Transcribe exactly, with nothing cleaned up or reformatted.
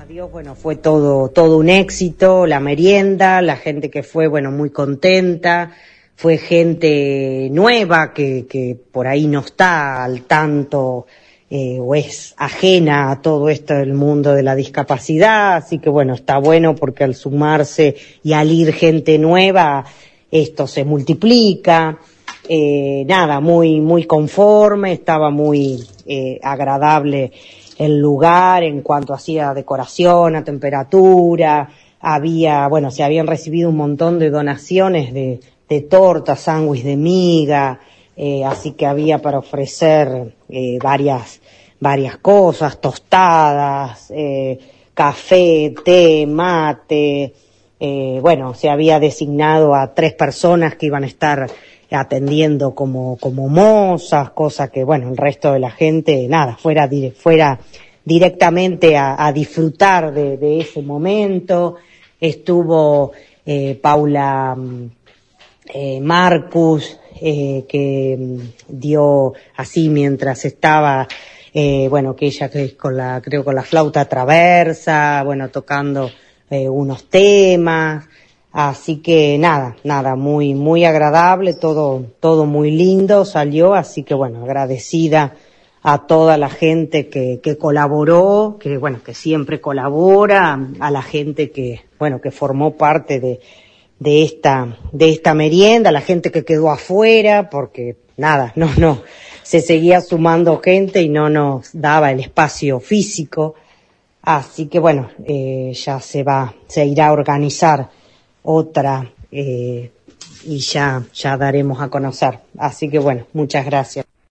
Dios, bueno, fue todo, todo un éxito, la merienda, la gente que fue, bueno, muy contenta, fue gente nueva que, que por ahí no está al tanto, eh, o es ajena a todo esto del mundo de la discapacidad, así que bueno, está bueno porque al sumarse y al ir gente nueva, esto se multiplica, eh, nada, muy, muy conforme, estaba muy, eh, agradable el lugar en cuanto hacía decoración, a temperatura, había, bueno, se habían recibido un montón de donaciones de, de tortas, sándwich de miga, eh, así que había para ofrecer eh, varias, varias cosas, tostadas, eh, café, té, mate, eh, bueno, se había designado a tres personas que iban a estar atendiendo como, como mozas, cosa que, bueno, el resto de la gente, nada, fuera, dire, fuera directamente a, a disfrutar de, de ese momento. Estuvo eh, Paula eh, Marcus, eh, que dio así mientras estaba, eh, bueno, que ella que con la, creo con la flauta traversa, bueno, tocando eh, unos temas. Así que nada, nada, muy, muy agradable, todo, todo muy lindo salió, así que bueno, agradecida a toda la gente que, que colaboró, que bueno, que siempre colabora, a la gente que, bueno, que formó parte de, de esta, de esta merienda, a la gente que quedó afuera, porque nada, no, no, se seguía sumando gente y no nos daba el espacio físico, así que bueno, eh, ya se va, se irá a organizar otra, eh, y ya, ya daremos a conocer. Así que bueno, muchas gracias.